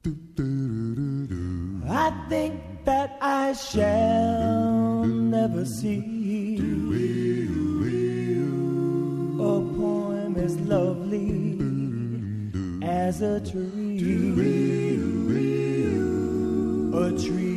I think that I shall never see a poem as lovely as a tree